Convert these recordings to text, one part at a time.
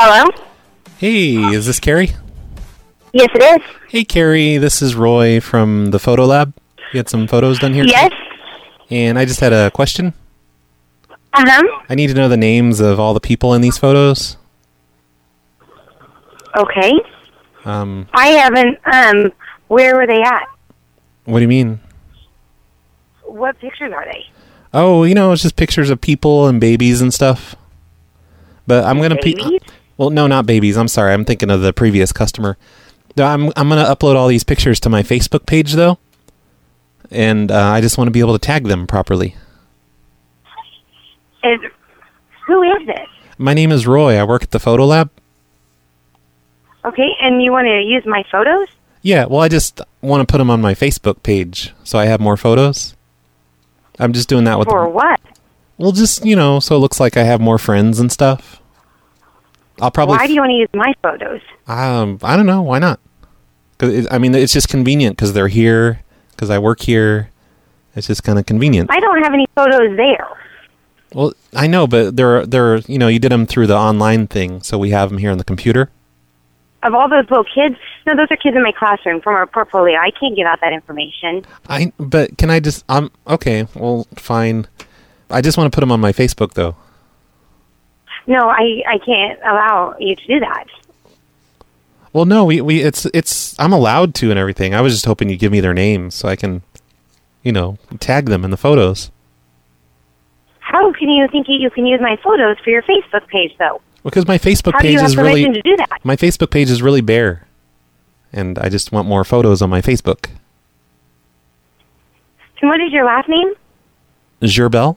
Hello? Hey, is this Carrie? Yes, it is. Hey, Carrie, this is Roy from the Photo Lab. You had some photos done here? Yes. Today? And I just had a question. Uh-huh. I need to know the names of all the people in these photos. Okay. I haven't, where were they at? What do you mean? What pictures are they? Oh, it's just pictures of people and babies and stuff. But I'm going to... Well, no, not babies. I'm sorry. I'm thinking of the previous customer. I'm going to upload all these pictures to my Facebook page, though. And I just want to be able to tag them properly. Who is this? My name is Roy. I work at the Photo Lab. Okay, and you want to use my photos? Yeah, well, I just want to put them on my Facebook page so I have more photos. I'm just doing that with... For what? Well, just, so it looks like I have more friends and stuff. I'll probably... Why do you want to use my photos? I don't know. Why not? It's just convenient because they're here, because I work here. It's just kind of convenient. I don't have any photos there. Well, I know, but they're you did them through the online thing, so we have them here on the computer. Of all those little kids? No, those are kids in my classroom from our portfolio. I can't give out that information. But can I just... okay, well, fine. I just want to put them on my Facebook, though. No, I can't allow you to do that. Well, no, it's I'm allowed to and everything. I was just hoping you'd give me their names so I can, tag them in the photos. How can you think you can use my photos for your Facebook page, though? Because my Facebook page is really... How do you have permission to do that? My Facebook page is really bare, and I just want more photos on my Facebook. And what is your last name? Gerbel.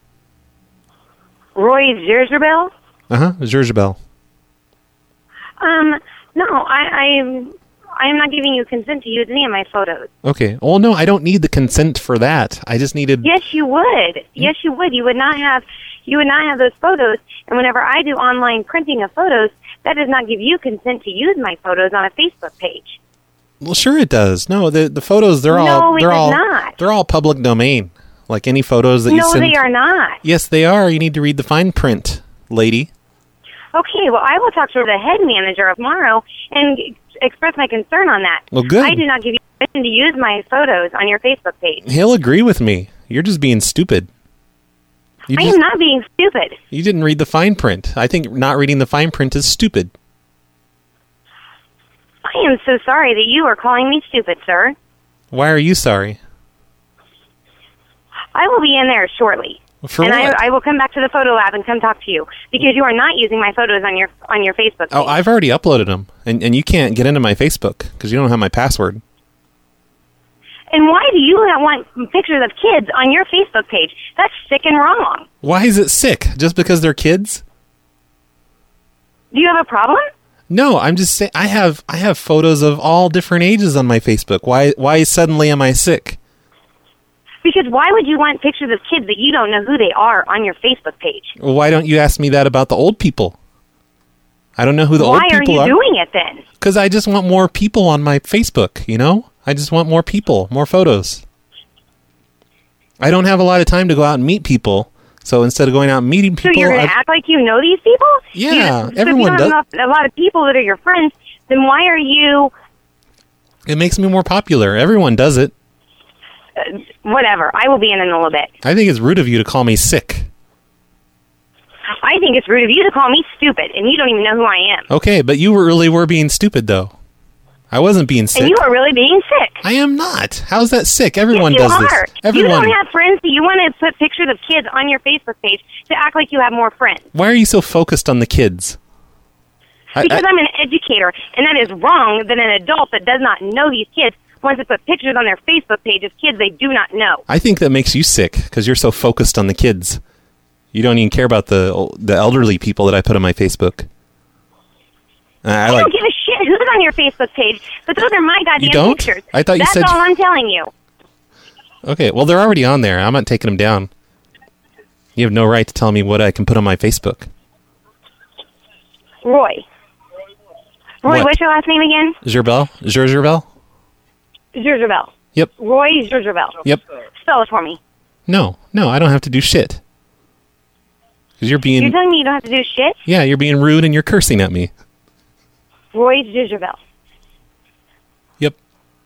Roy Zerzabel? Uh-huh, Zerzabel. No, I am not giving you consent to use any of my photos. Okay. Well, no, I don't need the consent for that. I just needed... Yes, you would. Yes, you would. You would not have those photos. And whenever I do online printing of photos, that does not give you consent to use my photos on a Facebook page. Well, sure it does. No, the photos, they're all public domain. Like any photos that you send... No, they are not. Yes, they are. You need to read the fine print, lady. Okay, well, I will talk to the head manager tomorrow and express my concern on that. Well, good. I do not give you permission to use my photos on your Facebook page. He'll agree with me. You're just being stupid. I am not being stupid. You didn't read the fine print. I think not reading the fine print is stupid. I am so sorry that you are calling me stupid, sir. Why are you sorry? I will be in there shortly. For what? I will come back to the Photo Lab and come talk to you because you are not using my photos on your Facebook page. Oh, I've already uploaded them, and you can't get into my Facebook because you don't have my password. And why do you not want pictures of kids on your Facebook page? That's sick and wrong. Why is it sick? Just because they're kids? Do you have a problem? No, I'm just saying I have photos of all different ages on my Facebook. Why suddenly am I sick? Because why would you want pictures of kids that you don't know who they are on your Facebook page? Well, why don't you ask me that about the old people? I don't know who the old people are. Why are you doing it then? Because I just want more people on my Facebook, I just want more people, more photos. I don't have a lot of time to go out and meet people, so instead of going out and meeting people... So you're going to act like you know these people? Yeah, everyone does. If you don't have a lot of people that are your friends, then why are you... It makes me more popular. Everyone does it. Whatever. I will be in a little bit. I think it's rude of you to call me sick. I think it's rude of you to call me stupid, and you don't even know who I am. Okay, but you really were being stupid, though. I wasn't being sick. And you are really being sick. I am not. How's that sick? Everyone yes, does this. Everyone. You don't have friends. You want to put pictures of kids on your Facebook page to act like you have more friends. Why are you so focused on the kids? Because I'm an educator, and that is wrong that an adult that does not know these kids wants to put pictures on their Facebook page of kids they do not know. I think that makes you sick because you're so focused on the kids. You don't even care about the elderly people that I put on my Facebook. I don't give a shit who's on your Facebook page, but those are my goddamn pictures. I thought you said... That's all I'm telling you. Okay, well, they're already on there. I'm not taking them down. You have no right to tell me what I can put on my Facebook. Roy, what's your last name again? Zerbel? Zerzabel? Zerzabel. Yep. Roy Zerzabel. Yep. Spell it for me. No, I don't have to do shit. Because you're being... You're telling me you don't have to do shit? Yeah, you're being rude and you're cursing at me. Roy Gisgerbel. Yep.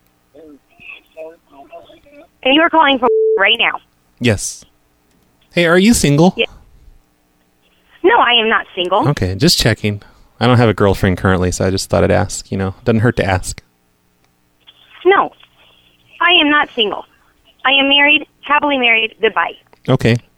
And you are calling from right now. Yes. Hey, are you single? Yeah. No, I am not single. Okay, just checking. I don't have a girlfriend currently, so I just thought I'd ask. You know, doesn't hurt to ask. No, I am not single. I am married, happily married. Goodbye. Okay.